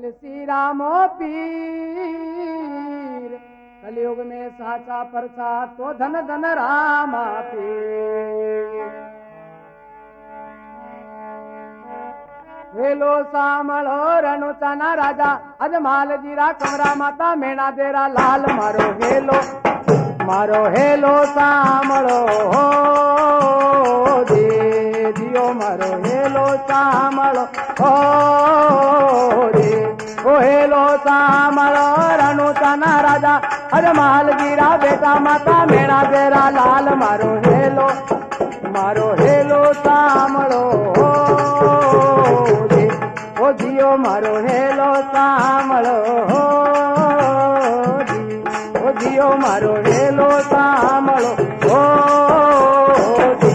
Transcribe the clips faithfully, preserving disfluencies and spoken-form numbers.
श्री रामो पीर, कलयुग में साचा प्रसाद तो धन धन रामा पीर। वेलो सामलो रनुचाना राजा अजमाल जीरा कमरा माता मेणा देरा लाल मारो हेलो मारो हेलो सामलो हो दे दियो मारो हेलो सामलो हो रे ओ हेलो सामलो रनुचाना राजा अजमाल जीरा बेटा माता मेणा देरा लाल मारो हेलो मारो हेलो सामलो हो ओ जियो मारो हेलो सामलो हो ओ जियो मारो हेलो सामलो हो जी।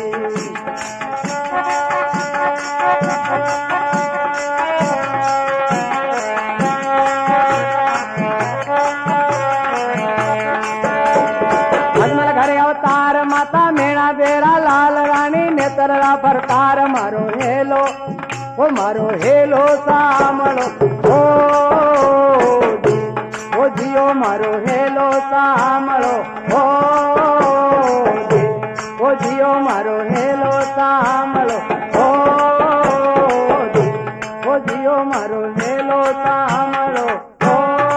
अजमल घरे अवतार माता मेणा देरा लाल रानी नेतरा प्रकार मारो हेलो ओ मारो हेलो सामलो ओ जी ओ जियो मारो हेलो सामलो ओ जी ओ जियो मारो हेलो सामलो ओ जी ओ जियो मारो हेलो सामलो ओ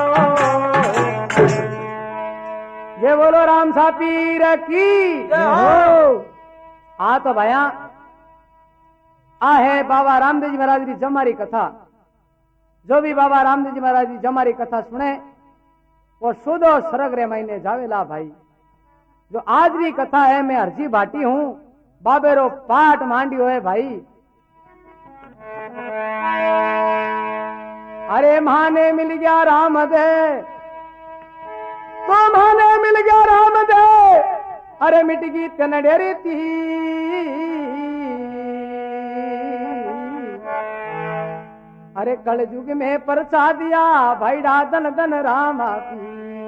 ये बोलो राम सा पीर की हो। आ तो भैया आ है बाबा रामदेव जी महाराज की जमारी कथा। जो भी बाबा रामदेव जी महाराज की जमारी कथा सुने वो सुदो सरग रे महीने जावेला भाई। जो आज भी कथा है मैं हरजी भाटी हूं बाबेरो पाठ मांडियो है भाई। अरे माने मिल गया राम दे तो माने मिल गया राम दे अरे मिट गई तनडेरी थी अरे कल युग में परसा दिया भाई धन धन रामा की।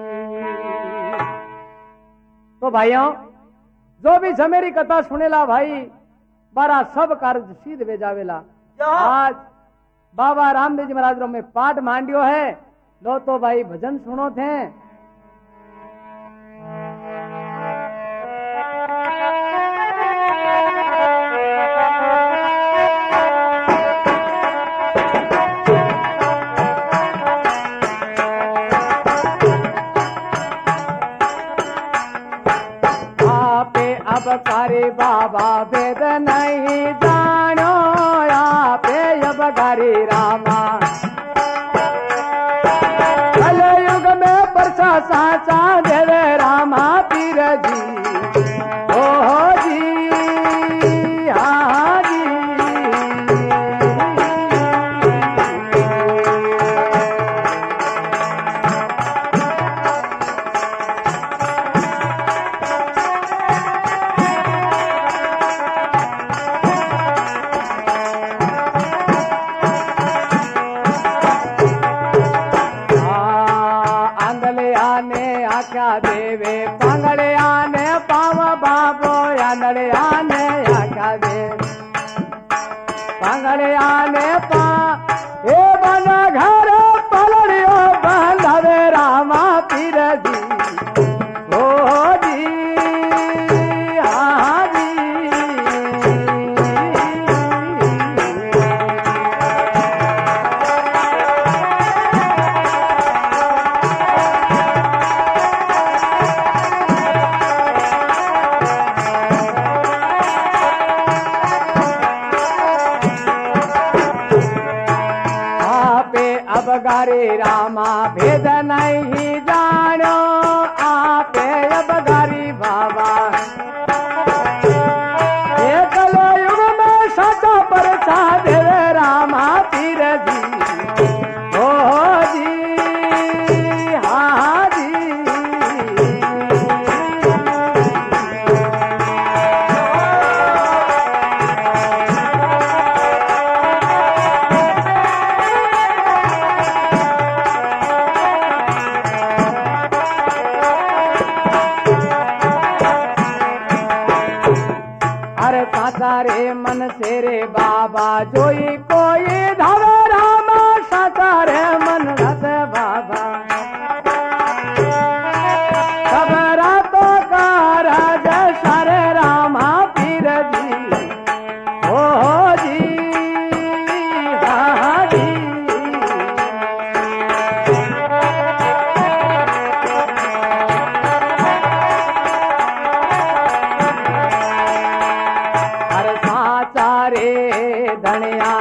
तो भाइयों जो भी जमेरी कथा सुनेला भाई बारा सब कार्य सीध वे जावेला। आज बाबा रामदेव जी महाराज में पाठ मांडियो है लो तो भाई भजन सुनो थे। करे बाबा वेद नहीं जानो आपे अब गारी रामा कलयुग में परसा साचा देवे रामा पीर जी ओ जी हाँ जी। देवे पांगड़े आने पाव बाबो आंधड़े आने आख्या दे पांगड़े आने पा ए बना घर पलड़ियो बांधवे रामा पीर जी ओ जी हाँ जी। गारे रामा भेद नहीं जानो आपे अब गारी बाबा एक युग में सचा परसा देवे रामा पीर जी ओ जी हाँ जी। सारे मन से रे बाबा जोई कोई धावे रामा सारे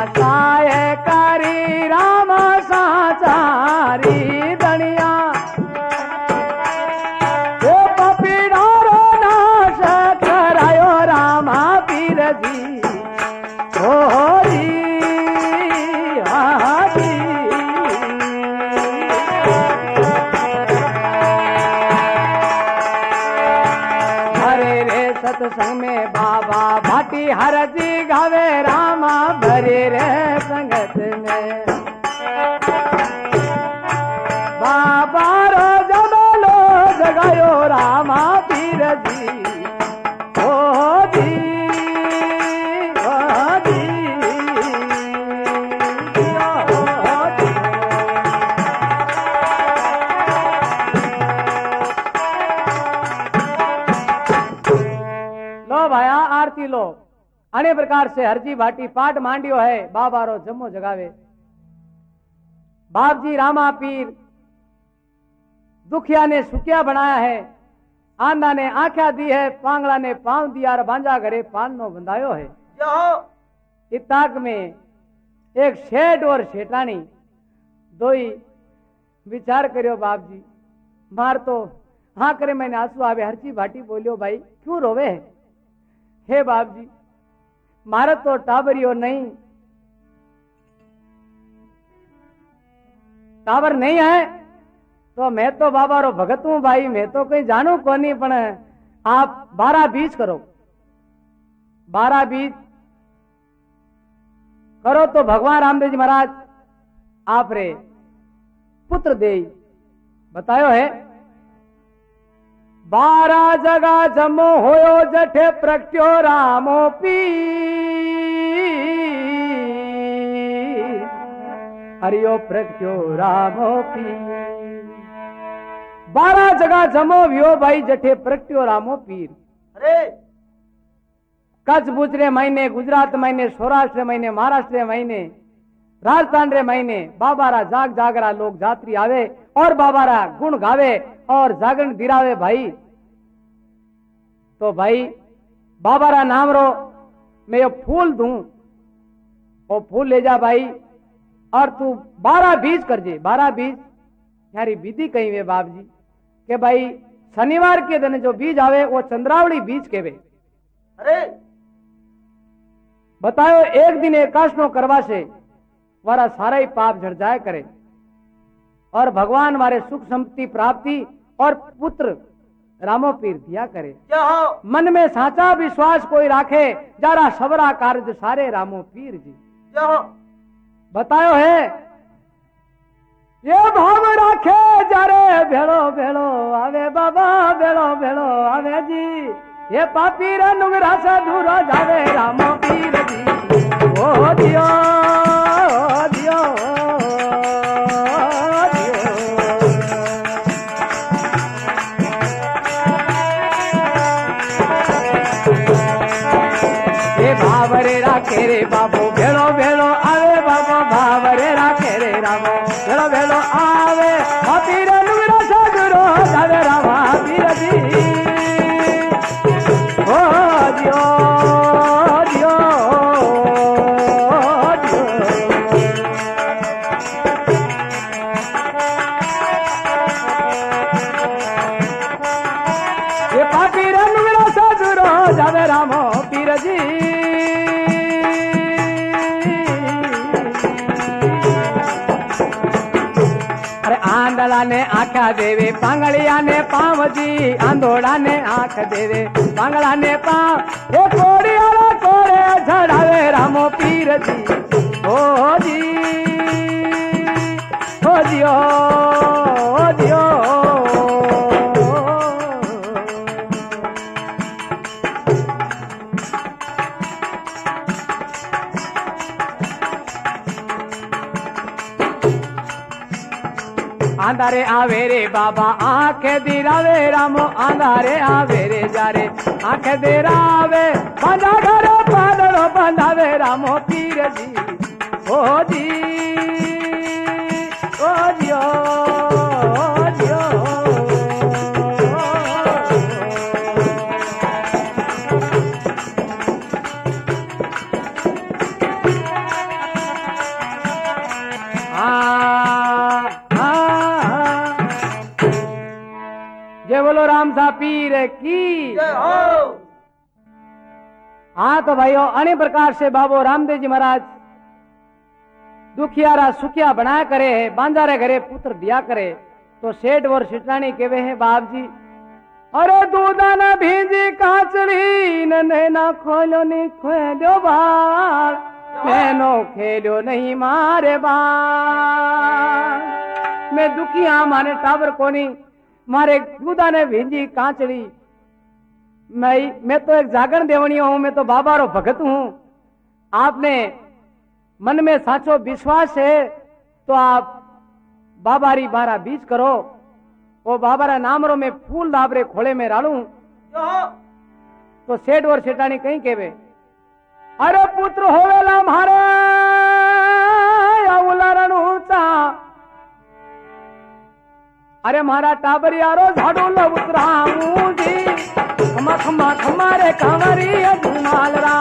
सायकारी राम साचारी दनिया ओ पपीड़ारो नाश करायो रामा पीर जी ओ जी हाँ जी हरे रे सत्संग में बाबा भाटी हर जी गावे रामा भरे रे संगत में बाबा रो जमलो जगायो रामा पीर जी ओ जी ओ जी ओ जी। लो भाया आरती लो अने प्रकार से हरजी भाटी पाठ मांडियो है बाबा रो जम्मो जगावे बाप जी रामा पीर दुखिया ने सुखिया बनाया है आंधा ने आंख्या दी है पांगला ने पांव दिया और भांजा घरे पान नो बंधायो है इताक में एक शेठ और शेठानी दो ही विचार करियो बाप जी मार तो हाँ करे मैंने आंसू आवे हरची भाटी बोलियो भाई क्यों रोवे है हे बाप जी मारा तो टाबरियो नहीं टाबर नहीं है तो मैं तो बाबा रो भगत हूं भाई मैं तो कहीं जानू को नहीं पण आप बारह बीज करो बारह बीज करो तो भगवान रामदेव जी महाराज आप रे पुत्र दे बतायो है बारह जगह जमो होयो जठे प्रगट्यो रामो पी हरियो प्रगट्यो रामो पी बारह जगह जमो वियो भाई जठे प्रगट्यो रामो पीर अरे कच्छ भुज रे महीने गुजरात महीने सौराष्ट्र महीने महाराष्ट्र महीने राजस्थान रे महीने बाबारा जाग जागरा लोग जात्री आवे और बाबारा गुण गावे और जागरण दिरावे भाई तो भाई बाबारा नाम रो मैं ये फूल दूं वो फूल ले जा भाई और तू बारह बीज कर जे बारह बीज यारी विधि कही वे बाप जी के भाई शनिवार के दिन जो बीज आवे वो चंद्रावली बीज के वे अरे बताओ एक दिन एकाश नो करवा से वारा सारा ही पाप झड़ जाए करे और भगवान मारे सुख संपत्ति प्राप्ति और पुत्र रामो पीर दिया करे मन में साचा विश्वास कोई राखे जारा सबरा कार्य सारे रामो पीर जी बतायो है ये भाव राखे जारे भेड़ो भेड़ो आवे बाबा भेड़ो भेड़ो आवे जी ये पापी रे नुंगरा से दूर जावे रामो पीर जी ओ दियो ओ दियो भावरे राखे रे बाबू भेड़ो भेड़ो आवे बाबा भावरे राखे रे रामो भेड़ो भेड़ो आवे पीर नुगरा साधुरो जावे रामा पीर जी ओ दियो दियो ये पापी रे नुगरा साधुरो जावे रामो पीर जी आंधला ने आँखा देवे पांगड़िया ने पाँव जी आंधोड़ा ने आँख देवे पांगड़ा ने पाँव ये कोड़िया कोड़े झड़ावे रामो पीर जी ओ जी ओ जियो ओ जियो आंधारे आवे रे बाबा आंख दिरावे रामो आंधारे आवे रे जारे आंख दिरावे बंधा घर पादड़ो बंधावे रामो पीर जी ओ जी ओ जियो ओ जियो सा पीर की जय हो। हाँ तो भाइयों, अन्य प्रकार से बाबो रामदेव जी महाराज दुखियारा सुखिया बनाया करे है, बांजारे घरे पुत्र दिया करे। तो सेठ और सिटरानी केवे है बाप जी, अरे दूधा न भीजी काचली नन्हे ना खोलो नहीं खोलो बाल मैनो खेलो नहीं मारे बाल। मैं दुखिया माने टावर कोनी मारे दूधा ने भीजी कांचली। मैं मैं तो एक जागरण देवनी हूं, मैं तो बाबा रो भगत हूं। आपने मन में साचो विश्वास है तो आप बाबारी बारा बीज करो। वो बाबारा नाम रो में फूल दाबरे खोले में रालू। तो सेठ और सेठानी कहीं केवे, अरे पुत्र होवेला मारे उलारण ऊंचा, अरे मारा टाबर यारो झाड़ू लो उतराऊं जी, खमा खमा खमारे कांवरी अजमाल रा।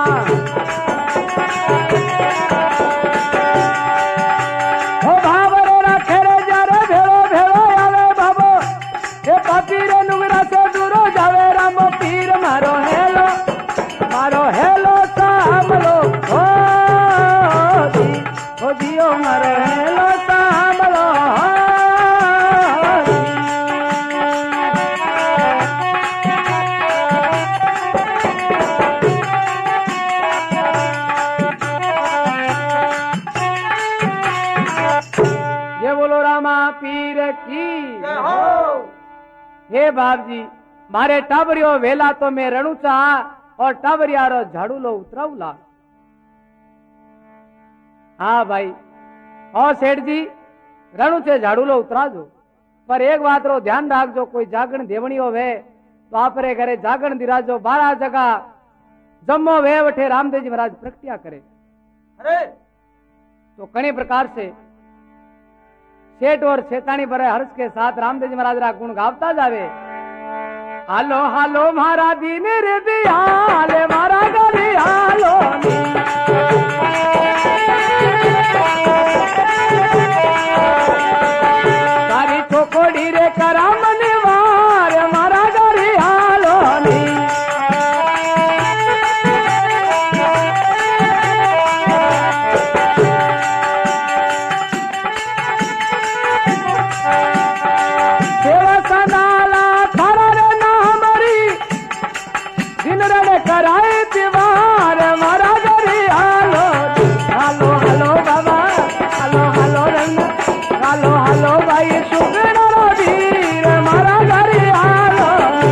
हो भावरे राखे रे जारे भेड़ो भेड़ो आवे बाबो, हे पापी रे नुगरा से दूरो जावे राम पीर मारो हेलो मारो हेलो सामलो हो जी, हो जियो मारो हेलो सामलो पीर की जय हो। हे बाप जी, मारे टाबरियो वेला तो मैं रणुचा और टाबरियारो झाड़ू लो उतराऊला। हाँ भाई, और सेठ जी रणुचे झाड़ू लो उतरा दो, पर एक बात रो ध्यान राख जो, कोई जागरण देवनी होवे तो आपरे घरे जागरण दिरा जो बारह जगह जम्मो वे वठे रामदेव जी महाराज प्रक्रिया करे। अरे तो कई प्रकार से सेठ और सेठानी बड़े हर्ष के साथ रामदेव जी महाराज रा गुण गावता जावे। हालो हालो मारा दीन रे दियाल मारा गरी हालो सारी चोकोड़ी रे करा मनवार मारा गरी हालो नी। कराए दीवार मारा गरी हालो हालो हालो बाबा हालो हालो रंग हालो हालो भाई सुगड़ा वीर मारा गरी हालो।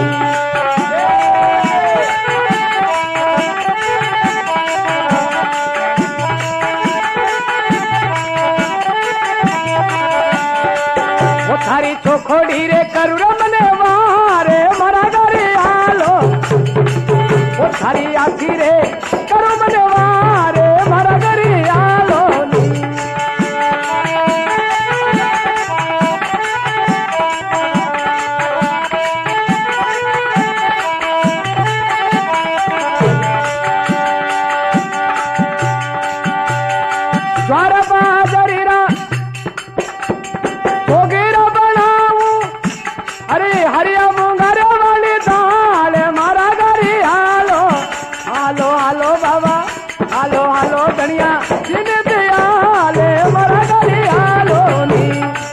वो थारी चोखोड़ी रे करुण मने वारे मारा गरी हालो, थारी आखी रे करो मनवारे मारा गरी आलो नी। द्वार बाजरीरा सोगेरा बनाऊ, अरे हरिया मुंगारे वाली दाल मारा गरी हालो हालो बाबा हालो हालो धनिया जिन दयाले मरा गली हालो नी।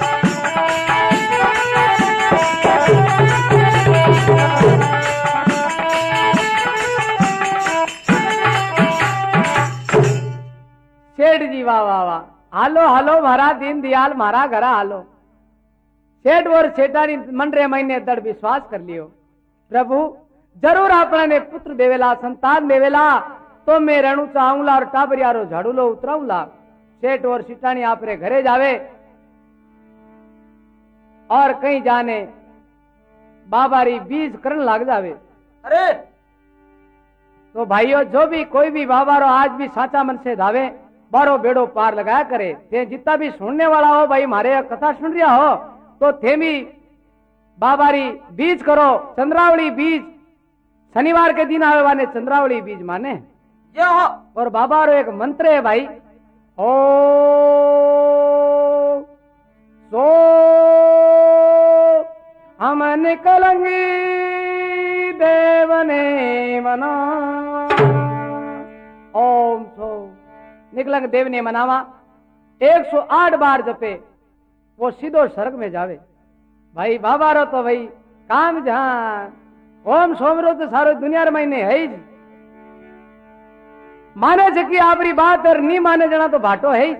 सेठ जी वाह वाह वाह, हालो हालो मारा दीन दयाल मारा घरा हालो। सेठ और सेठानी मन रे महीने दड़ विश्वास कर लियो, प्रभु जरूर अपना ने पुत्र देवेला संतान देवेला तो मैं रणु चाहूंला और टाबरियारो झाड़ू लो उतराऊला। सेठ और सिटानी आपरे घरे जावे और कहीं जाने बाबारी बीज करन लाग जावे। अरे तो भाइयों, जो भी कोई भी बाबारो आज भी साचा मन से धावे बारो बेड़ो पार लगाया करे। थे जितना भी सुनने वाला हो भाई, मारे कथा सुन रहा हो तो थे भी बाबारी बीज करो, चंद्रावली बीज शनिवार के दिन आवे वाले चंद्रावली बीज माने। और बाबा रो एक मंत्र है भाई, ओ सो हम निकलेंगे ने मना ओम सो निकलंग देव ने मनावा एक सौ आठ बार जपे वो सीधो स्वर्ग में जावे भाई बाबा रो तो भाई काम जहां ओम सोम रो तो सारो दुनिया रे महीने है ही माने छे कि आपरी बात और नहीं माने जना तो भाटो है ही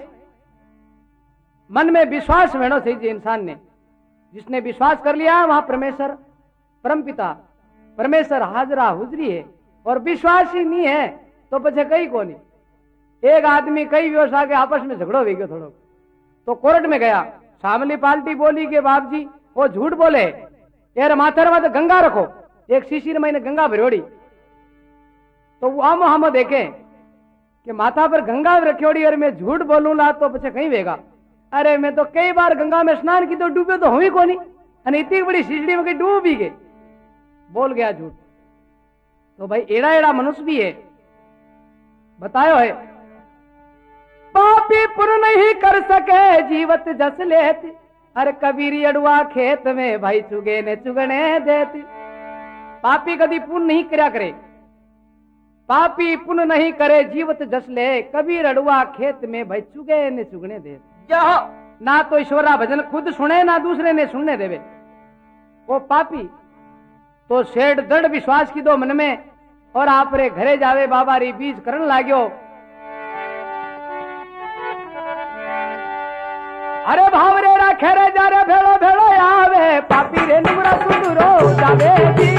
मन में विश्वास वेणो चाहिए इंसान ने जिसने विश्वास कर लिया वहां परमेश्वर परमपिता परमेश्वर हाजरा हुजरी है और विश्वास ही नहीं है तो पछे कई को नहीं एक आदमी कई व्यवसाय के आपस में झगड़ो हो गयो थोड़ो तो कोर्ट में गया सामली पार्टी बोली कि बाप जी वो झूठ बोले यार माथर में तो गंगा रखो एक शीशी मैंने गंगा भरोड़ी तो वो आमो हमो देखे कि माथा पर गंगा रखोड़ी और मैं झूठ बोलूं ला तो पछे कहीं वेगा अरे मैं तो कई बार गंगा में स्नान की तो डूबे तो हुई को नहीं इतनी बड़ी शीशड़ी में कहीं डूब भी गए बोल गया झूठ तो भाई एड़ा एड़ा मनुष्य भी है बतायो है पापी पुर नहीं कर सके जीवत जस लेती अरे कबीरी अड़ुआ खेत में भाई चुगे ने चुगने देती पापी कभी पुण्य नहीं करया करे पापी पुण्य नहीं करे जीवत जस ले कबीर अड़ुआ खेत में भाई चुगे ने चुगने दे ना तो ईश्वरा भजन खुद सुने ना दूसरे ने सुनने देवे वो पापी तो शेठ दृढ़ विश्वास की दो मन में और आप रे घरे जावे बाबा री बीज करन लाग्यो अरे भावरे रा खेरे जा रे भेड़ो भेड़ो आवे पापी रे नुरा सुदुरो जावे जी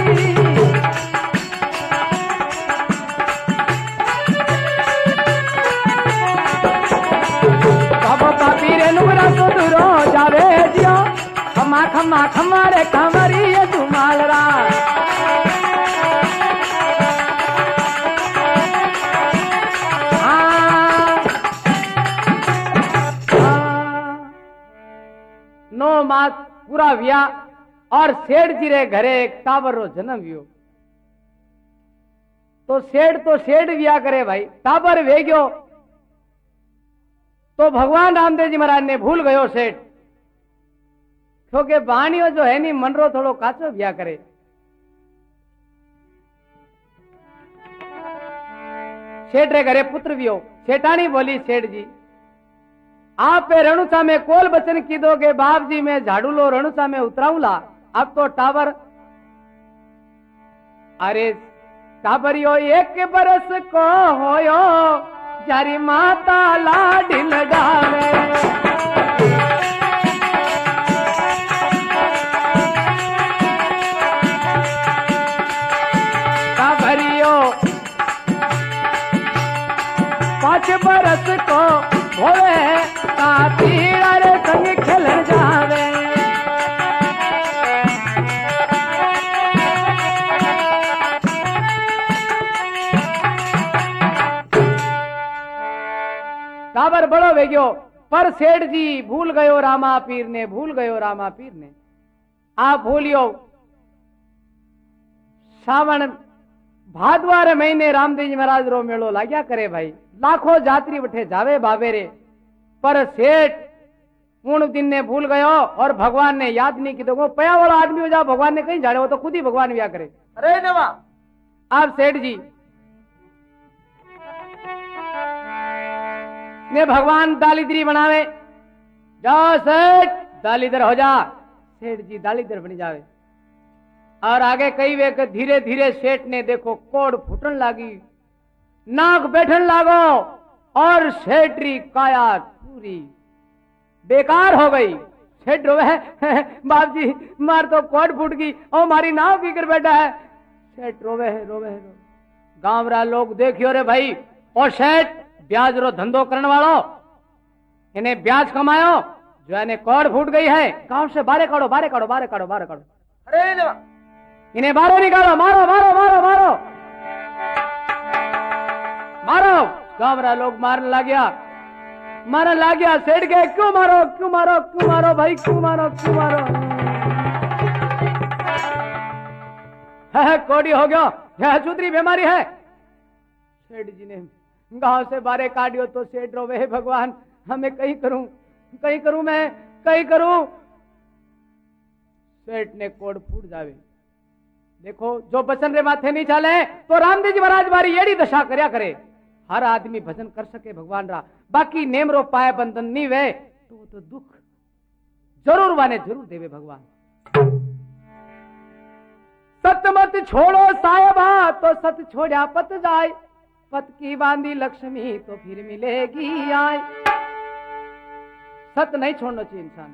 बाबा पापी रे नुरा सुदुरो जावे जियो खमा खमा खमा रे खमरी ये तुमाल रा नो मास पूरा विया और सेठ जी रे घरे एक टाबर रो जन्म वियो तो सेठ तो सेठ विया करे भाई टाबर वे गयो तो भगवान रामदेव जी महाराज ने भूल गयो सेठ क्योंकि बाणियों जो है नी मनरो थोड़ो काचो विया करे सेठ रे घरे पुत्र वियो सेठानी बोली सेठ जी आप पे रणुसा में कोल बचन की दोगे बाप जी मैं झाड़ू लो रणुसा में उतराऊला अब तो टावर अरे टाबरियो एक बरस को होयो जारी माता लाडी लगावे टाबरियो पांच बरस को होवे तीर संग खेलन जावे टाबर बड़ो वे गयो पर सेठ जी भूल गयो रामा पीर ने भूल गयो रामा पीर ने आप भूलियो सावन भादवार महीने रामदेव जी महाराज रो मेलो लाग्या करे भाई लाखों जात्री बठे जावे बाबे रे पर सेठ पूर्ण दिन ने भूल गयो और भगवान ने याद नहीं की तो पया वाला आदमी हो जा भगवान ने कहीं जाने वो तो खुद ही भगवान व्या करे अरे नवा आप सेठ जी ने भगवान दालिद्री बनावे जाओ सेठ दालिदर हो जा सेठ जी दालिदर बन जावे और आगे कई वे धीरे धीरे सेठ ने देखो कोड़ फूटन लागी नाक बैठन लागो और सेठरी काया पूरी बेकार हो गई सेठ रोवे बाप जी मार तो कोट फूट गई और मारी नाव की कर बैठा है सेठ रोवे है रोवे है रोवे गांव रा लोग देखियो रे भाई और सेठ ब्याज रो धंधो करने वालो इन्हें ब्याज कमायो जो इन्हें कोट फूट गई है गांव से बारे काढ़ो बारे काढ़ो बारे काढ़ो बारे काढ़ो अरे नवा इन्हें बारे निकालो मारो मारो मारो मारो मारो गांव रा लोग मारने लग गया मारने लग गया सेठ गए क्यों मारो क्यों मारो क्यों मारो भाई क्यों मारो क्यों मारो है कोड़ी हो गया यह चुतरी बीमारी है सेठ जी ने गांव से बारे काटियो तो सेठ रो वे भगवान हमें कहीं करूं कहीं करूं मैं कहीं करूं सेठ ने कोड फूट जावे देखो जो बचन रे माथे नहीं चाले तो रामदेव जी महाराज बारी एड़ी दशा करया करे। हर आदमी भजन कर सके भगवान रा, बाकी नेम रो पाए बंधन नहीं वे तो तो दुख जरूर वाने जरूर देवे भगवान। सत मत छोड़ो साहेबा तो सत छोड़ा पत जाए, पत की बांधी लक्ष्मी तो फिर मिलेगी आए। सत नहीं छोड़ना चाहिए इंसान।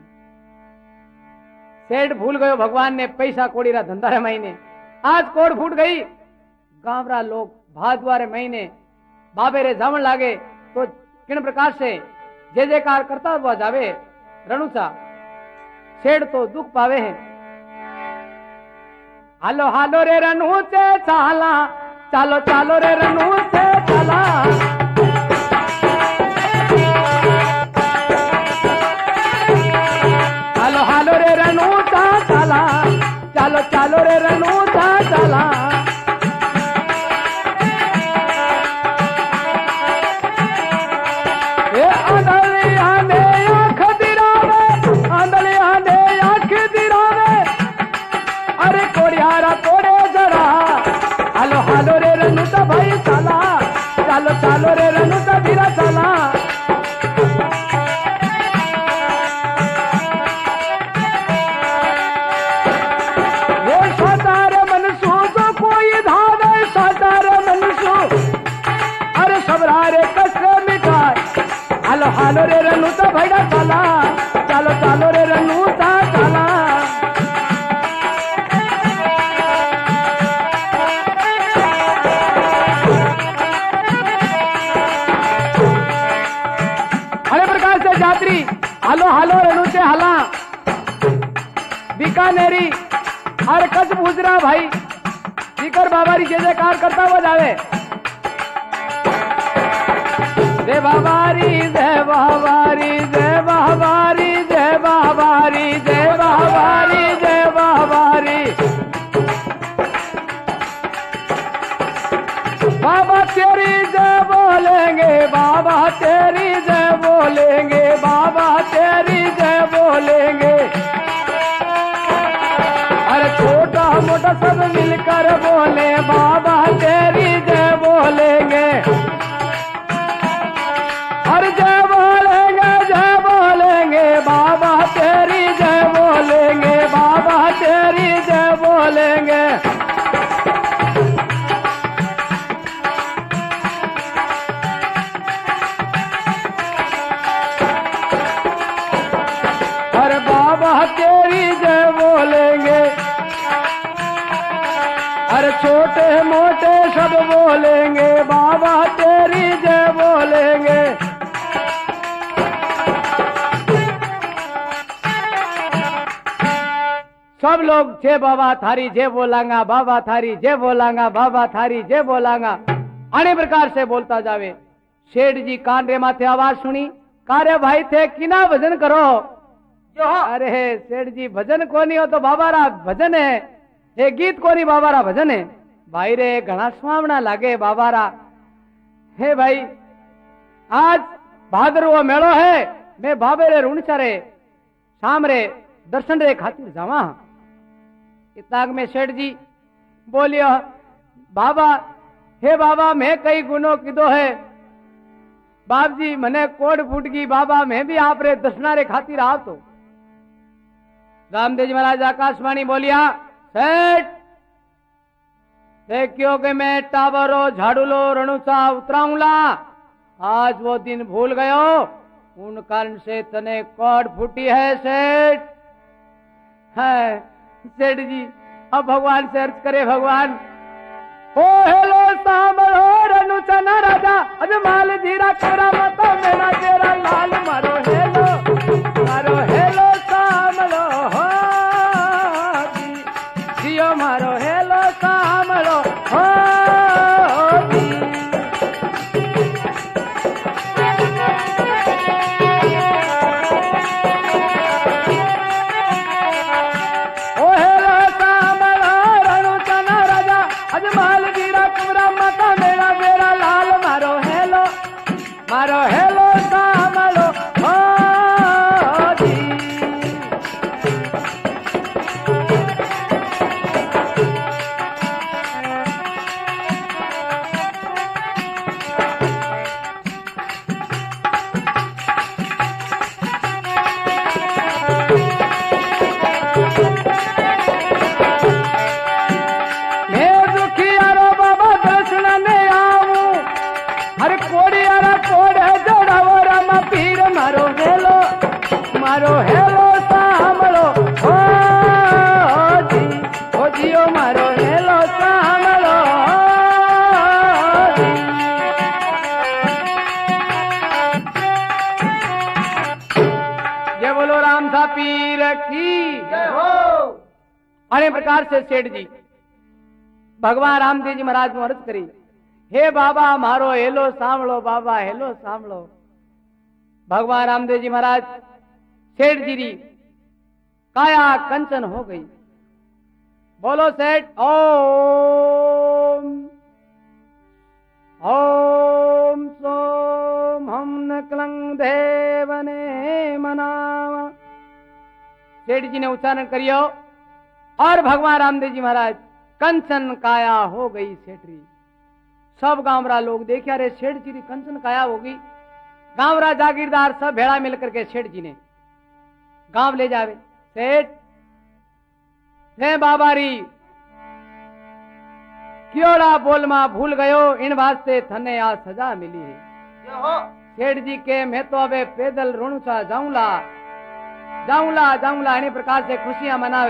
सेठ भूल गयो भगवान ने पैसा कोड़ी रा धंधा रे महीने, आज कोड़ फूट गई गांवरा लोग भादवारे महीने बाबे रे जावन लागे तो किन प्रकार से जय जयकार करता हुआ जावे रणुचा। सेठ तो दुख पावे है। हालो हालो रे रणुचे चाला, चालो चालो रे रणुचे चाला। हालो हालो रे रणुचा चाला, चालो चालो रे रणुचा चाला। ए आंधलिया ने आंख दिरावे, आंधलिया ने आंख दिरावे, अरे कोड़ियारा कोड़े जरा। हालो हालो रे रणुचा भाई चाला, चालो चालो रे रणुचा धीरा चाला। हालो हालो रे रणुचा भैया चाला, चालो चालो रे रणुचा चाला। हरे प्रकार से यात्री हालो हालो रणुचे हाला बीकानेरी हर कच पूजरा भाई जिकर बाबारी जय जयकार करता हुआ जावे। जय बाबारी जय बाबारी जय बाबारी जय बाबारी जय बाबारी जय बाबारी। बाबा तेरी जय बोलेंगे, बाबा तेरी जय बोलेंगे, बाबा तेरी जय बोलेंगे। अरे छोटा मोटा सब मिलकर बोले बाबा तेरी जय बोलेंगे। हर जय बोलेंगे जय बोलेंगे, बाबा तेरी जय बोलेंगे, बाबा तेरी जय बोलेंगे। हर बाबा तेरी जय बोलेंगे, हर छोटे मोटे सब बोलेंगे बाबा तेरी जय बोलेंगे। सब लोग जय बाबा थारी जय बोलांगा, बाबा थारी जय बोलांगा, बाबा थारी जय बोलांगा अने प्रकार से बोलता जावे। शेठ जी कान रे माथे आवाज सुनी, कार्य भाई थे किना भजन करो। जो अरे सेठ जी भजन कोनी हो तो बाबा रा भजन है, ये गीत कोनी बाबा रा भजन है। भाई रे घना सुहावना लागे बाबा रा। हे भाई आज भादरवो मेलो है, मैं बाबे रे रुणचा रे शाम रे दर्शन रे खातिर जावा। इताग में सेठ जी बोलियो बाबा, हे बाबा मैं कई गुनो किदो है। बाप जी मने कोड फूट गई बाबा, मैं भी आप रे दर्शना रे खातिर आ। तो रामदेव जी महाराज आकाशवाणी बोलिया, सेठ देखियो कि मैं टावरो झाड़ूलो रणुचा उतराऊंला। आज वो दिन भूल गयो, उन कारण से तने कोड फूटी है सेठ। है सेठ जी अब भगवान से अर्ज करे, भगवान ओ हेलो सामलो रणुचा ना राजा अजमाल जीरा कोरा मतो मेरा तेरा लाल मारो हेलो मारो हेलो सामलो हो जियो मारो हेलो सामलो हो मारो हेलो सामलो हो मारो हेलो सामलो हो जी हो जियो मारो हेलो सामलो जी। जय बोलो राम सा पीर की जय हो। अनेक प्रकार से सेठ जी भगवान रामदेव जी महाराज नु अर्ज करी, हे बाबा मारो हेलो सांभळो बाबा हेलो सांभळो। भगवान रामदेव जी महाराज सेठ जी री काया कंचन हो गई। बोलो सेठ ओम ओम सोम हम न क्लंग देवने मनावा। सेठ जी ने उच्चारण करियो और भगवान रामदेव जी महाराज कंचन काया हो गई सेठरी। सब गांवरा लोग देखा रे सेठ जी री कंचन काया होगी। गांवरा जागीरदार सब भेड़ा मिलकर के सेठ जी ने गांव ले जावे। सेठ हे बाबा री क्योड़ा बोल मा भूल गयो इन वास्ते थने आ सजा मिली है। जय हो। सेठ जी के मैं तो अबे पैदल रणुचा जाऊंला जाऊंला जाऊंला इन्हीं प्रकार से खुशियां मनावे।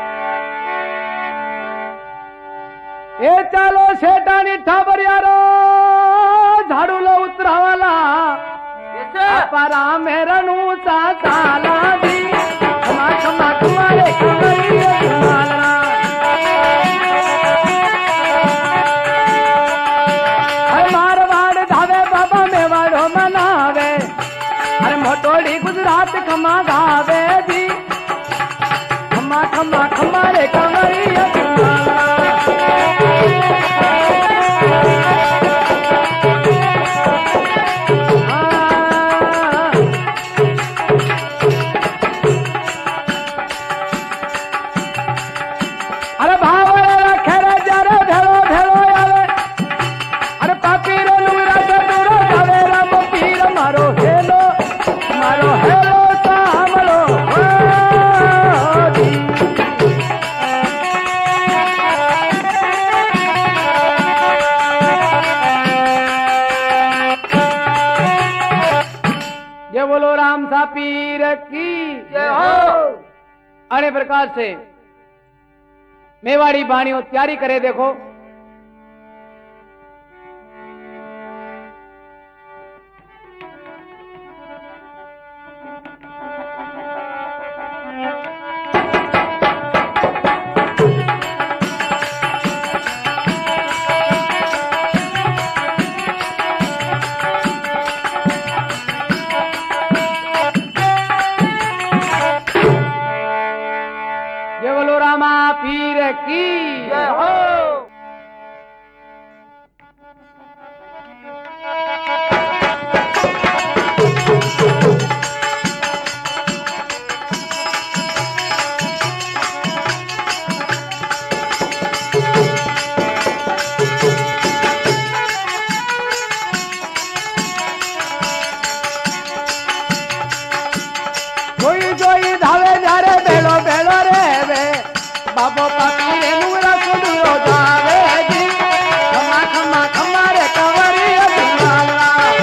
ए चालो सेठानी ठाबर यारो झाड़ू लो उतरावाला पारा मेरा नूचा साला दी खमा खमा तुम्हारे कमरिए तुम्हारा। अरे मारवाड़ धावे बाबा मेवाड़ो मनावे अरे मोटोड़ी गुजरात खमा गावे दी खमा खमा खमारे कमरिए तुम्हारा। बोलो राम सा पीर की जय हो। अने प्रकार से मेवाड़ी बाणियों तैयारी करे देखो। पीर की जय हो। कोई जोई धावे धारे बेलो बेलो रे वे बाबो पापी रे नूरा सुदूरो जावे जी खमा खमा खमारे कंवरिया तुम्हारा।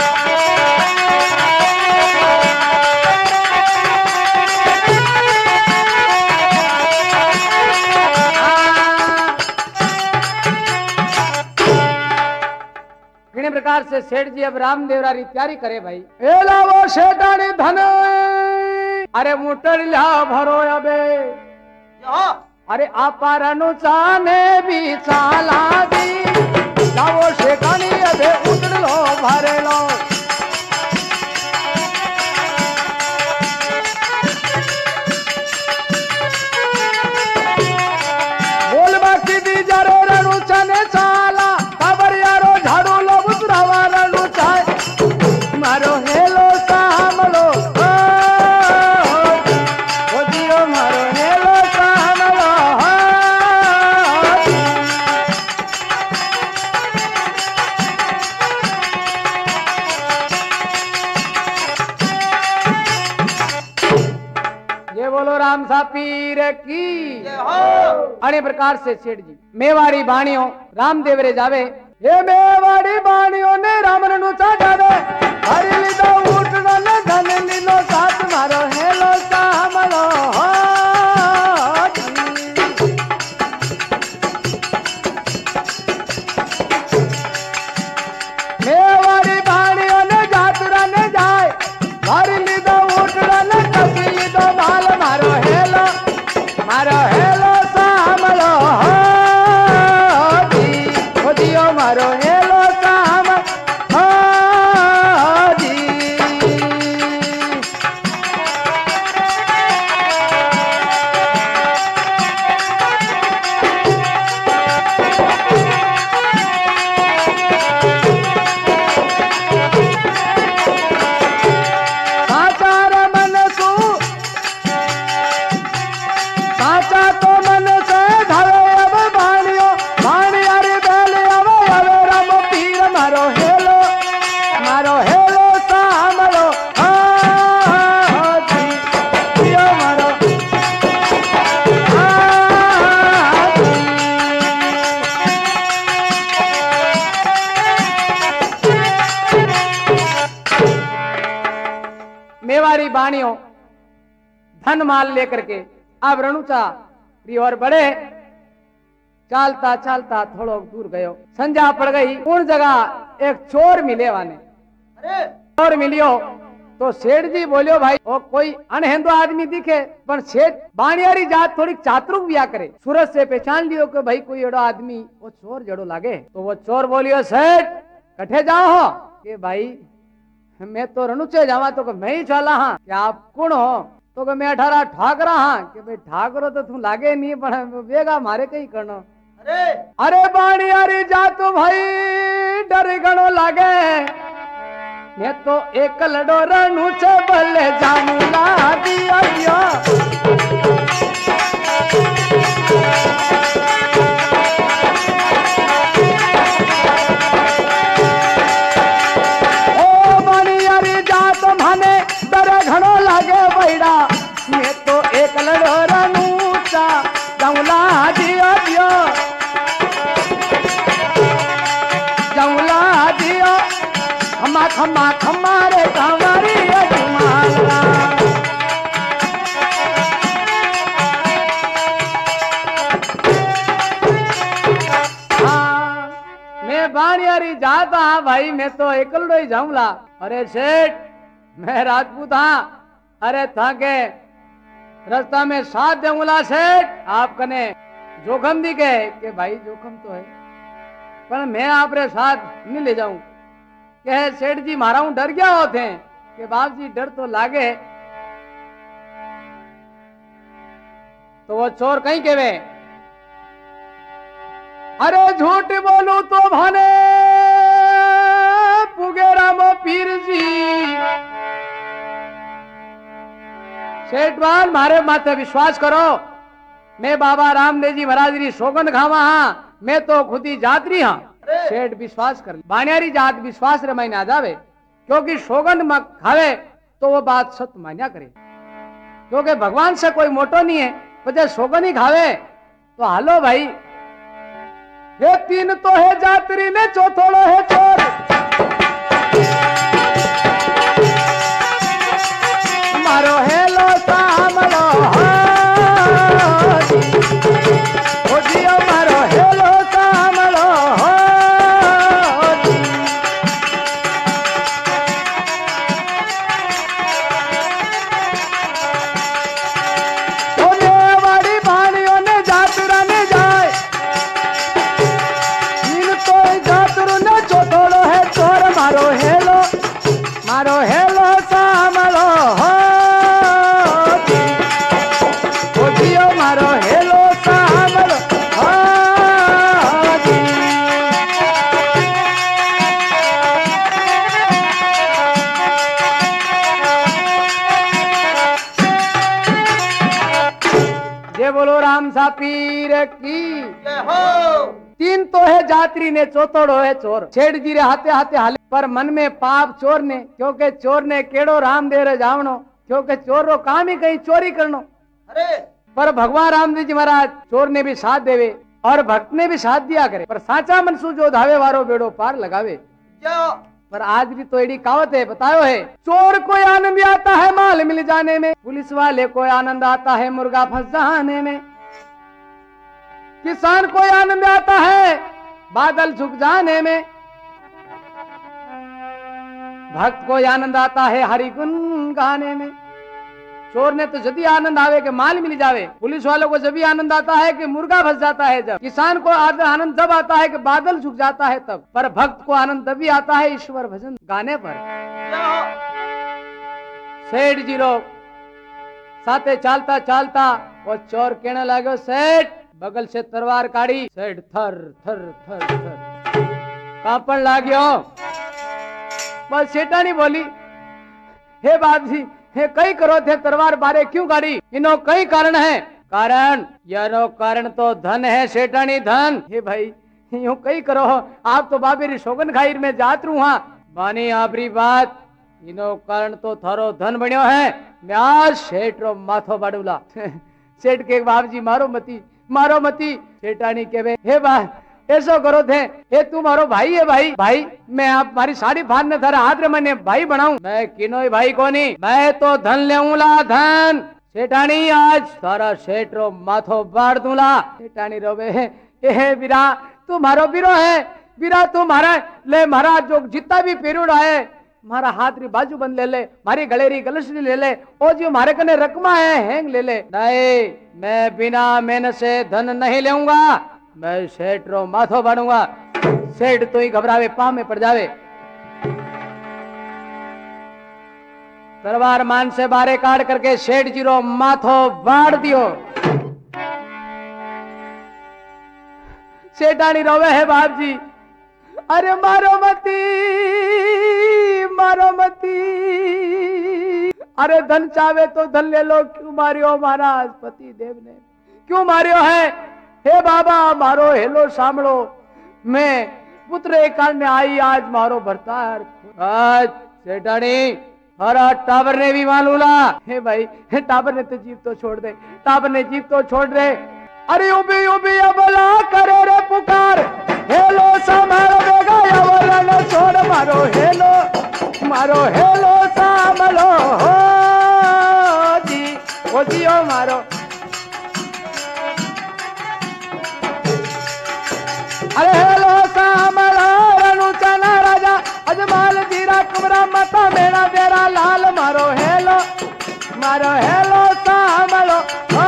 किने प्रकार से सेठ जी अब रामदेवरा री तैयारी करे भाई। ए लावो सेठानी धन अरे मुटर ला भरो अबे अरे अपारनु चाने भी चाला दी लावो शेखानी अबे उतर लो भरे लो। बोल बाकी दी जरो रणु चने चाला खबर यारो झाड़ू लो उतरावा रणु चाय मारो हेलो सामलो बोलो राम सा पीर की जय हो। अने प्रकार से सेठ जी मेवाड़ी बाणियों रामदेव रे जावे। ये मेवाड़ी बाणियों ने रामन नु चा जावे हरि लीधो ऊँटनो ने धन लीलो साथ मारो हेलो। मेवारी बाणियों धन माल लेकर के अब रणुचा री ओर बढ़े। चालता चालता थोड़ो दूर गयो, संजा पड़ गई। उन जगह एक चोर मिले वाने। अरे चोर मिलियो तो सेठ जी बोलियो भाई वो कोई अनहिंदू आदमी दिखे पर सेठ बाणियारी जात थोड़ी चातरुक बिया करे। सूरत से पहचान लियो कि भाई कोई एड़ो आदमी वो चोर जड़ो लागे। तो वो चोर बोलियो सेठ कठे जाओ हो के भाई मैं तो रणुचे जावा तो मैं ही चला हाँ कि आप कौन हो तो कि मैं अठारह ठाकरा हाँ कि भाई ठाकरो तो तू लागे नहीं पर बेगा मारे कहीं करना। अरे अरे बाणियारी जात भाई डर गणो लागे मैं तो एक लड़ो रणु से बल्ले जानू ला दिया दिया। ओ बाणियारी जात माने डर घणो लागे बैड़ा मैं तो एक लड़ो रणु सा जाऊला दिया दिया जाऊला दिया खमा खमा खमारे खमारी अजमाला। हाँ मैं बाणियारी जाता हाँ भाई मैं तो एकलड़ो ही जाऊंगा। अरे सेठ मैं राजपूत हाँ अरे था के रास्ता में साथ दूंगा सेठ आप कने जोखम दी के कि भाई जोखम तो है पर मैं आपरे साथ नहीं ले जाऊं के सेठ जी मारा हूं डर गया होते हैं कि बाप जी डर तो लागे। तो वो चोर कहीं के वे अरे झूठ बोलू तो भाने पुगेरा मो पीर जी सेठ बाल मारे माथे विश्वास करो मैं बाबा रामदेव जी महाराज री सौगंध खावा हाँ मैं तो खुद ही जातरी हाँ। सेठ विश्वास कर बाणियारी जात विश्वास रे मायने आ जावे क्योंकि सौगंध में खावे तो वो बात सत्य मान्या करे क्योंकि भगवान से कोई मोटो नहीं है वजह सौगंध ही खावे। तो हालो भाई ये तीन तो है जातरी ने चौथोड़ो है चोर मारो है लो सामलो हो जियो मारो है लो सामलो वाड़ी बाणियों ने जातरा ने जाए तीन तो जातरू ने चौथोड़ो है चोर मारो हेलो मारो हेलो सामलो हो जियो मारो हेलो सामलो ये बोलो राम सा पीर की जय हो। तीन तो है जात्री ने चौथोड़ो है चोर। सेठ जी रे हाथे हाथे हाले पर मन में पाप चोर ने क्योंकि चोर ने केड़ो राम दे रे जावनो क्योंकि चोर रो काम ही कहीं चोरी करनो। अरे पर भगवान रामदेव जी महाराज चोर ने भी साथ देवे और भक्त ने भी साथ दिया करे पर साचा मनसू जो धावे वारो बेड़ो पार लगावे। जाओ पर आज भी तो एडी कहावत है बतायो है चोर को आनंद आता है माल मिल जाने में पुलिस वाले को आनंद आता है मुर्गा फंस जाने में किसान को आनंद आता है बादल झुक जाने में भक्त को आनंद आता है हरि गुण गाने में। चोर ने तो जब आनंद आवे कि माल मिल जावे पुलिस वालों को जब आनंद आता है कि मुर्गा फंस जाता है जब किसान को आनंद जब आता है कि बादल झुक जाता है तब पर भक्त को आनंद तभी आता है ईश्वर भजन गाने पर। जाओ सेठ जी लोग साथे चालता चालता वो चोर कहने लगे सेठ बगल से तलवार काढ़ी सेठ थर थर थर थर कांपन लाग्यो। बस सेठानी बोली हे बाप जी हे कई करो थे तलवार बारे क्यों काढ़ी इनो कई कारण है कारण यारो कारण तो धन है सेठानी धन। हे भाई यूं कई करो आप तो बाबेरी सौगंध खाई में जात रू हाँ मानी आपरी बात इनो कारण तो थारो धन बन्यो है मैं आज सेठ रो माथो बाडूला। सेठ के बाप जी मारो मती मारो मती सेठानी के हे बा ऐसो करो थे, ये तू मारो भाई है भाई भाई मैं आप मारी साड़ी फाड़ ने थारा हाथ रे मने भाई बनाऊं। मैं किनो भाई कोनी, मैं तो धन लेऊंला धन। सेठानी आज सारा सेठ रो माथो बाड़ दूंला। सेठानी रोवे हे बीरा तू मारो बीरो है, बीरा तू मारा ले मारा जो जितना भी पेरुड़ा है मारा हाथ री बाजू बंद ले ले, मारी गले री गलसरी ले ले, ओ जो मारे कने रकमा है हैंग ले ले। नहीं मैं बिना मेहनत से धन नहीं लेऊंगा, मैं सेठ रो माथो बनूंगा। सेठ तो ही घबरावे पांव में पड़ जावे। तलवार मान से बारे काट करके सेठ जी रो माथो बाढ़ दियो। सेठानी रोवे है बाप जी, अरे मारो मती मारो मती, अरे धन चावे तो धन ले लो, क्यों मारियो महाराज पति देव ने क्यों मारियो है। हे बाबा मारो हेलो सामड़ो, मैं पुत्र एक कारण आई आज मारो भरतार। आज सेठानी हरा टाबर ने भी मालूला। हे भाई हे टाबर ने तो जीव तो छोड़ दे, टाबर ने जीव तो छोड़ दे। अरे उबी उबी अबला करे रे पुकार, हेलो संभालो बेगा अबला न छोड़ मारो हेलो मारो हेलो संभालो हो जी ओ जियो मारो। अरे हेलो संभालो रणु चना राजा अजमाल जीरा कुमरा माता मेरा बेरा लाल मारो हेलो मारो हेलो संभालो हो।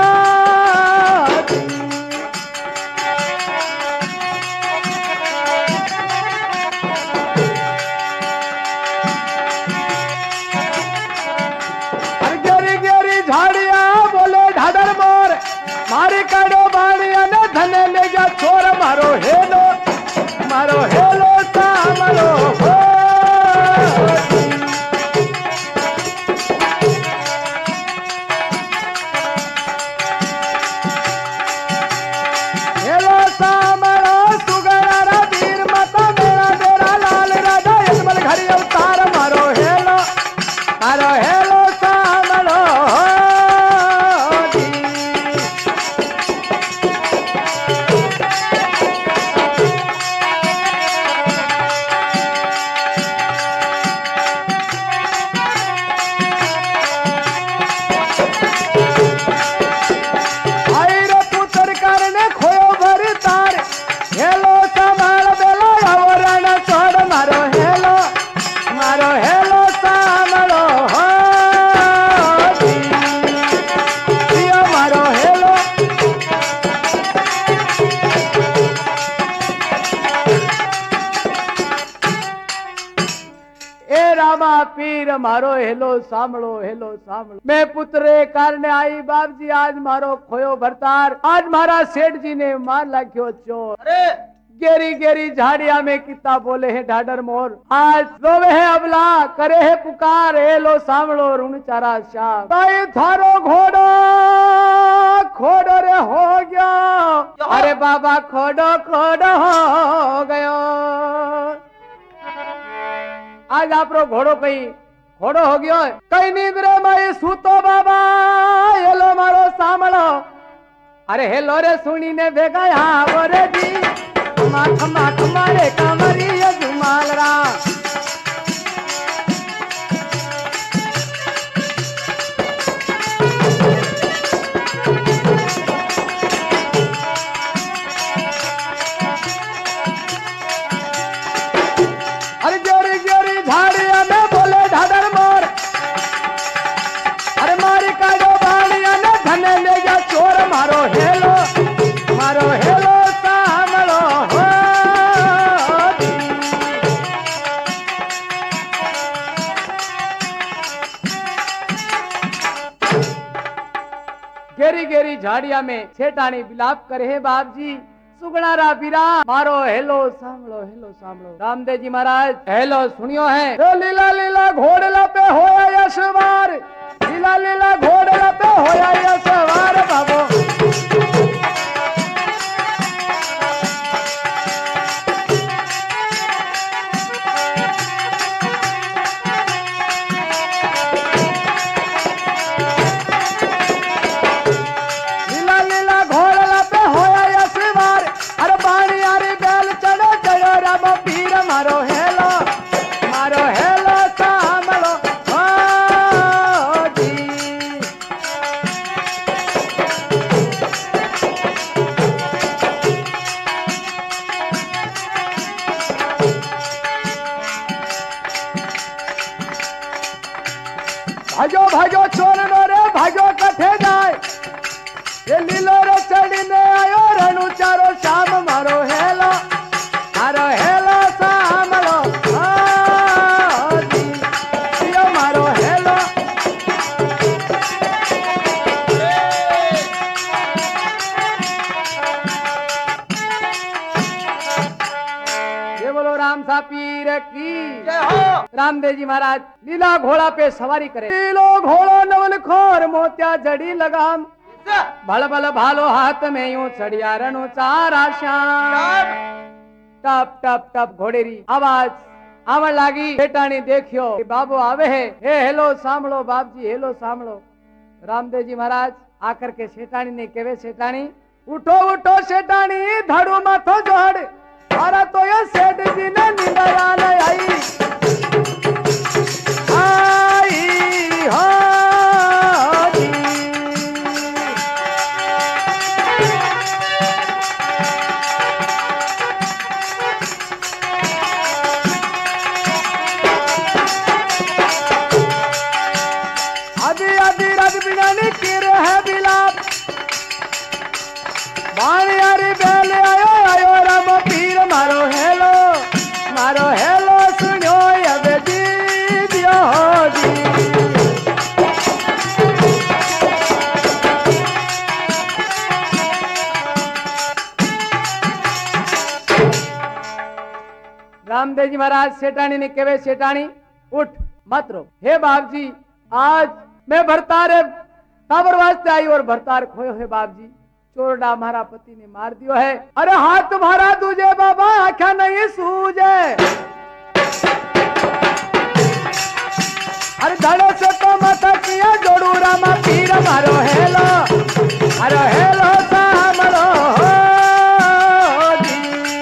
मारे काडो बाणिया ने धने ले जा छोर मारो हेलो मारो हेलो सामलो हो। हेलो सामलो सुगरा वीर माता मेरा मेरा लाल राजा यजमल घरी अवतार मारो हेलो मारो हेलो सामलो हो। पीर मारो हेलो सामलो हेलो सामलो, मैं पुत्र कारण आई बाप जी आज मारो खोयो भरतार। आज मारा सेठ जी ने मार लाख्यो चोर। अरे गेरी गेरी झाड़िया में कितना बोले है ढाडर मोर। आज रोवे है अबला करे है पुकार हेलो सामलो ऋण चारा श्याम। भाई थारो घोड़ो खोडो रे हो गया, अरे बाबा खोडो खोडो हो गयो। आज आपरो घोड़ो कई घोड़ो हो गयो कई नींद रे माई सूतो बाबा हेलो मारो सामलो। अरे हेलो रे सुनी ने भेगाया बोरे जी माथ माथ मारे कमरी जुमाल रा। अरे जोरी जोरी झाड़िया में बोले ढाडर मोर, अरे मारी काडो बाणिया ने धने ले जा चोर मारो हेलो मारो हेलो सामलो हो। गेरी गेरी झाड़िया में सेठानी विलाप करे है बाप जी सुगणारा बीरा मारो हेलो सामलो हेलो सामलो। रामदेव जी महाराज हेलो सुनियो है। तो लीला लीला घोड़ला पे होया यशवार, लीला लीला घोड़ला पे होया यशवार बाबो। लीला लीला घोड़ला पे होया यशवार, अरे बाणी यारी चोरनो रे भाग्यो कठे जाए ये लीलो रे चढ़ीने आयो रणु चारो शाम मारो हेलो मारो हेलो सामलो हाँ जी यो मारो हेलो ये बोलो राम सा पीर की जय हो रामदेव जी महाराज लीला घोड़ा पे सवारी करे लीलो घोड़ा नवल खोर मोतिया जड़ी लगाम भल भल भालो हाथ में यूं चढ़िया रणु चारा श्याम टप टप टप घोड़ेरी आवाज आवन लागी बेटानी देखियो कि बाबू आवे है हे हेलो सामलो बाप जी हेलो सामलो रामदेव जी महाराज आकर के सेठानी ने केवे सेठानी उठो उठो सेठानी धड़ू माथो जोड़ मारा तो ये सेठ जी ने निंदया न आई आई हो जी आदि आदि रग बिनानी किर है बिलाप बाण यारी बेल आयो आयो राम पीर मारो हेलो मारो हेलो सुनो अब जी दियो जी रामदेव जी महाराज सेठानी ने केवे सेठानी उठ मत रो हे बाप जी आज मैं भरतार ताबर वास्ते आई और भरतार खोयो है बाप जी चोरडा हमारा पति ने मार दियो है अरे हाथ तुम्हारा दूजे बाबा आख्या नहीं सूझे अरे धड़े से तो माथा किया जोड़ू रामा पीर मारो हेलो मारो हेलो सामलो हो जी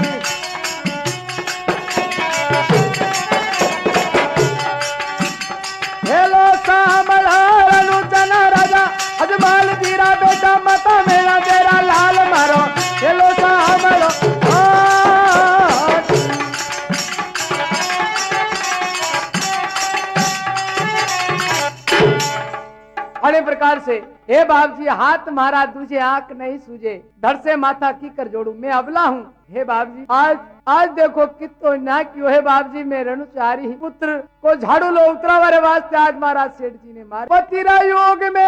हेलो सामलो रणु जना राजा अजमाल दीरा बेटा माता मेरा तेरा लाल मारो हेलो सामलो अनेक प्रकार से हे बाप जी हाथ मारा दूजे आंख नहीं सूझे धड़ से माथा की कर जोड़ू मैं अबला हूँ हे बाप जी आज आज देखो कितो ना क्यों है बाप जी मैं रणुचारी पुत्र को झाड़ू लो उतरा वाले वास्ते आज महाराज सेठ जी ने मार पतिरा योग में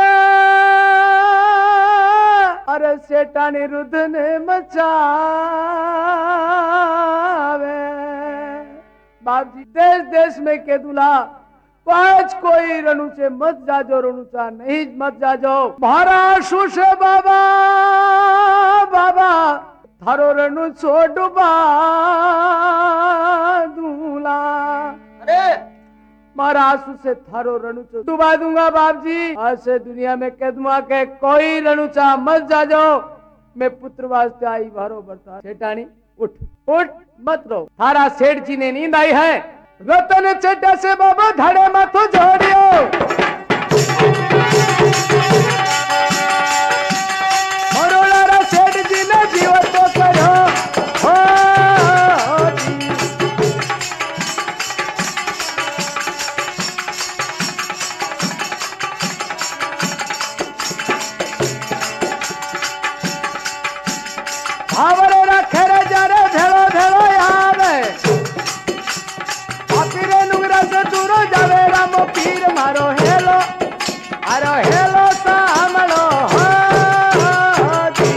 अरे सेठानी रुद्ध ने मचावे बाप जी देश देश में के दूल्हा आज कोई रणुचे मत जाजो रणुचा नहीं मत जाजो महाराष्ट्र से बाबा बाबा थारो रणु छोड़बा दूला अरे महाराष्ट्र से थारो रणुचो डुबा दूंगा बाप जी आज से दुनिया में कदमा के कोई रणुचा मत जाजो मैं पुत्र वास्ते आई भारो बरता सेठानी उठ उठ मत रो थारा सेठ जी ने नींद आई है रतन चड्डा से बाबा धड़े माथो जोड़ियो मरोड़ा सेठ जी ने जीवन तो करो हो जी भावरे रखे रे जरे भेड़ो भेड़ो आवे पीरे नुगरा से दूरो जावे राम पीर मारो हेलो मारो हेलो सामलो हो जी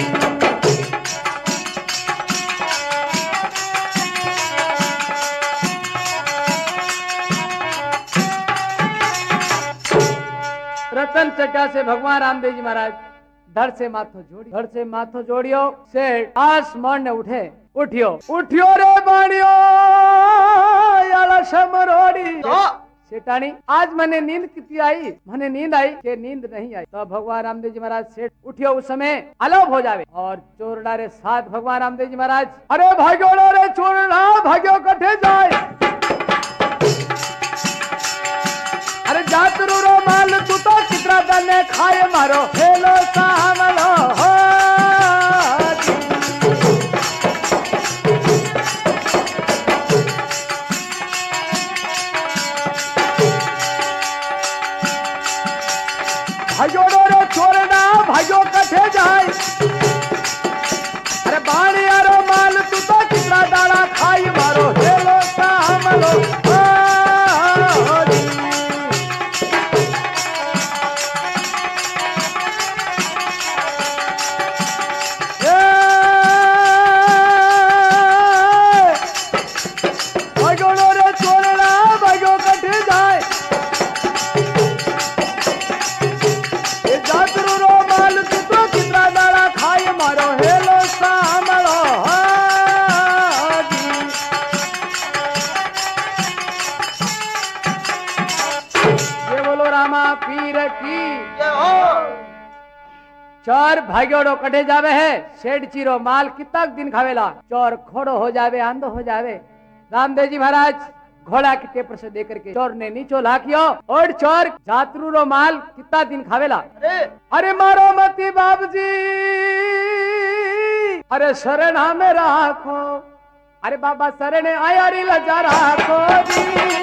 रतन चड्डा से भगवान रामदेव जी महाराज धड़ से माथो जोड़ी धड़ से माथो जोड़ियो से आसमान ने उठे उठियो उठियो रे बाणियो याला समरोड़ी सेठानी आज मने नींद कितनी आई मने नींद आई के नींद नहीं आई तो भगवान रामदेव जी महाराज सेठ उठियो उस समय अलोप हो जावे और चोरडा रे साथ भगवान रामदेव जी महाराज अरे भाग्यो रे चोरडा भाग्यो कठे जाए अरे जातरू रो माल तू तो कितना दने खाए मारो हेलो सामलो हो भजोड़ो रे छोरना भजो कठे जाए अरे बाणी यारो माल तू तो कितना दाड़ा खाई मारो हेलो सामलो चोर भाग्योड़ो कटे जावे है शेड चीरो माल कितना दिन खावेला चोर खोड़ो हो जावे आंधो हो जावे। रामदेव जी महाराज घोड़ा के टेपर से देकर के चोर ने नीचो लाकियो और चोर जातरू रो माल कितना दिन खावेला। अरे अरे मारो मती बाप जी अरे शरण हमें राखो अरे बाबा शरण आया रे लजा राखो जी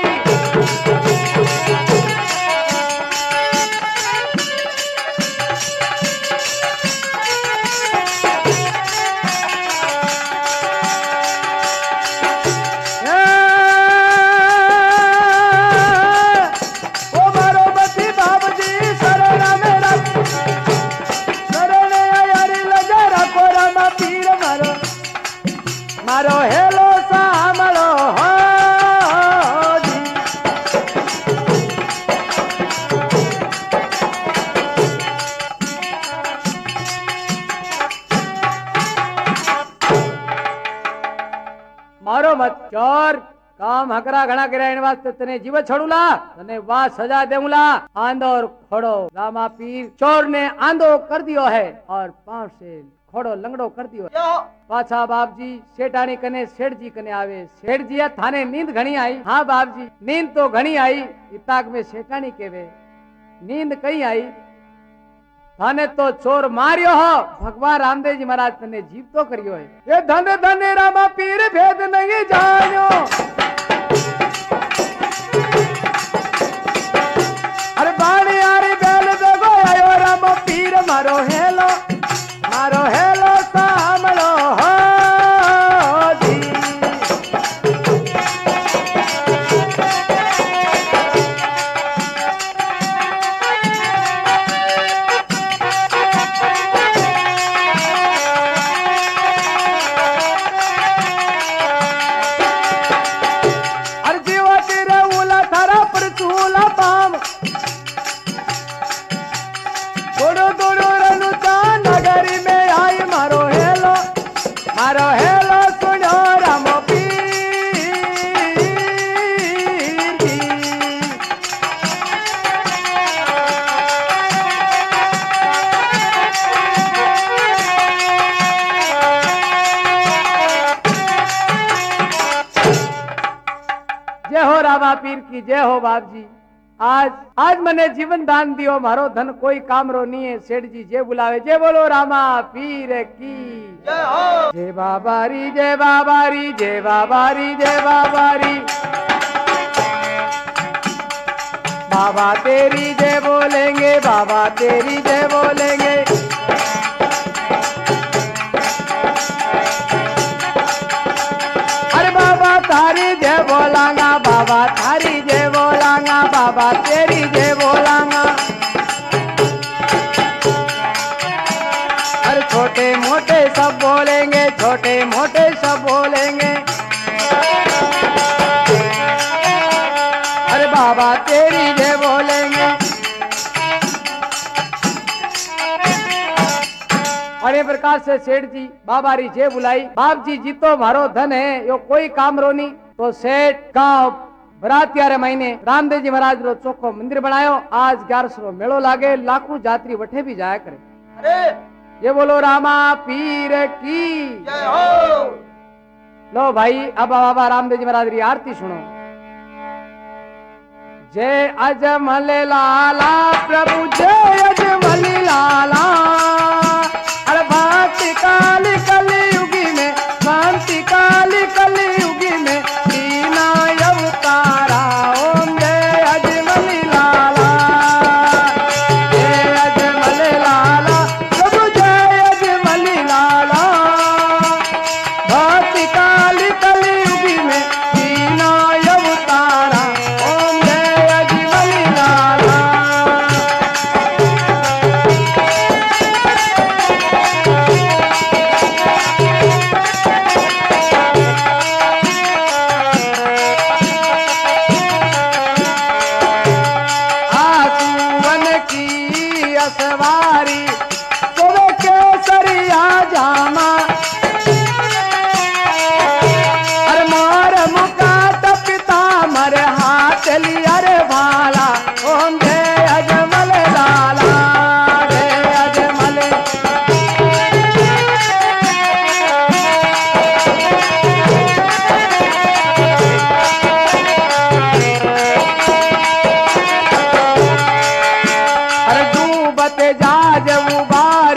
मारो हेलो सामलो हो जी मारो मत चोर काम हकरा घना कराने वास्ते तने जीव छोड़ूला तने वाह सजा देऊला आंधो और खोड़ो रामा पीर चोर ने आंधो कर दियो है और पांव से खोड़ो लंगड़ो कर दियो पाछा बाप जी सेठानी कने सेठ जी कने आवे सेठ जी थाने नींद घणी आई हाँ बाप जी नींद तो घणी आई इताक में सेठानी केवे नींद कहीं आई थाने तो चोर मारियो हो भगवान रामदेव जी महाराज तने जीव तो करियो है ये धन धन रामा पीर भेद नहीं जानो अरे बाणी यारी बैल देखो आयो रामा पीर मारो हेलो मारो हेलो सामलो हो जी अरे जीवा तेरे उला थारा पर चूला पाम दोड़ो दोड़ो रनुचा नगरी में आई मारो हेलो मारो हेलो सुनो रामो पीर जी जय हो रामा पीर की जय हो बाप जी आज आज मने जीवन दान दियो मारो धन कोई काम रो नहीं है सेठ जी जय बुलावे जय बोलो रामा पीर की जय हो जय बाबारी जय बाबारी जय बाबारी जय बाबारी बाबा तेरी जय बोलेंगे बाबा तेरी जय बोलेंगे अरे बाबा तारी जय बोलांगा बाबा तारी जय बोलांगा बाबा तेरी जय बोलांगा अरे छोटे मोटे सब बोलेंगे छोटे मोटे सब बोलेंगे अरे बाबा तेरी जय बोलेंगे अरे प्रकार से सेठ जी बाबा री जय बुलाई बाप जी जीतो मारो धन है यो कोई काम रो नहीं तो सेठ गांव बरातियारे महीने रामदेव जी महाराज रो चोखो मंदिर बनायो आज ग्यारह रो मेलो लागे लाखों जात्री वठे भी जाया करे। अरे ये बोलो रामा पीर की जय हो लो भाई अब बाबा रामदेव जी महाराज री आरती सुनो। जय अजमल लाला प्रभु जय अजमल लाला अरे भक्ति काली कलयुगी में शांति काली कलयुगी में दीना अवतारा ओम जय अजमल लाला जय दुआरी सोवे केसरिया जामा अरे मोर मुकाट पिता मरे हाथ लिया रे भाला ओम जय अजमल लाला जय अजमल अरे डूबते जाज उबार